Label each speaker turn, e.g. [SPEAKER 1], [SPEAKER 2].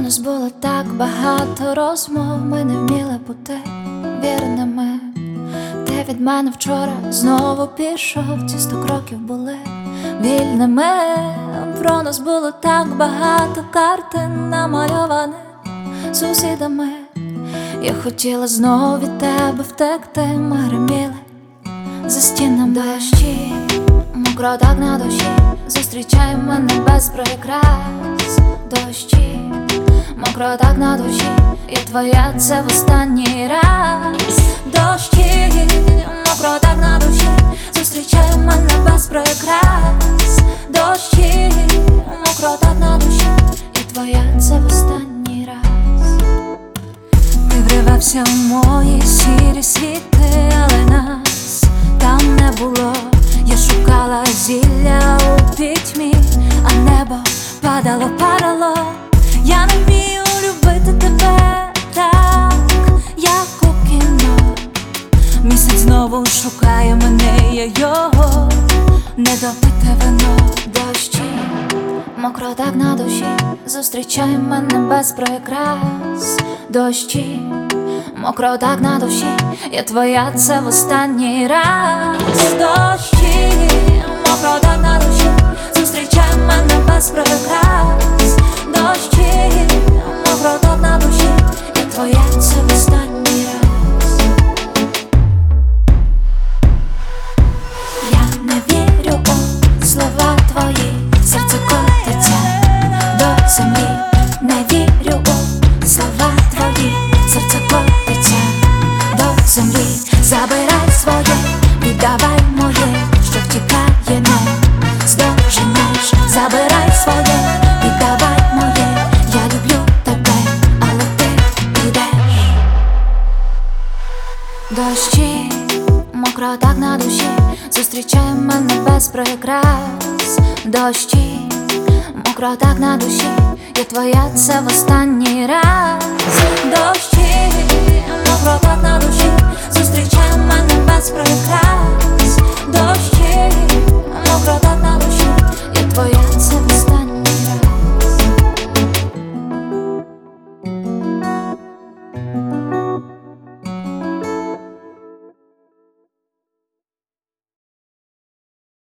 [SPEAKER 1] нас було так багато розмов, ми не вміли бути вірними. Ти від мене вчора знову пішов, ці 100 кроків були вільними. Про нас було так багато картин, намальованих сусідами. Я хотіла знову від тебе втекти, ми гриміли за стінами. Дощі, мокро так на душі, зустрічай мене без прикрас. Дощі, мокро так на душі, я твоя, це в останній раз. Дощі, мокро так на душі, зустрічай мене без прикрас. Дощі, мокро так на душі, я твоя, це в останній раз. Ти вривався в мої сірі світи, але нас там не було. Я шукала зілля у пітьмі, а небо падало. Я не вмію любити тебе так, як у кіно. Місяць знову шукає мене, я його не допите вино. Дощі, мокро так на душі, зустрічай мене без прикрас. Дощі, мокро так на душі, я твоя, це в останній раз. Дощі, мокро так на душі, зустрічай мене без прикрас. Дощі, мокро так на душі, я твоя, це в останній раз. Я не вірю у слова твої, серце котиться до землі. Не вірю у слова твої, серце котиться до землі. Забирай своє, віддавай моє, що втікає, не здоженеш. Забирай своє, віддавай моє, я люблю тебе, але ти підеш. Дощі, мокро так на душі, зустрічай мене без прикрас. Дощі, мокро так на душі, я твоя, це в останній раз. Дощі,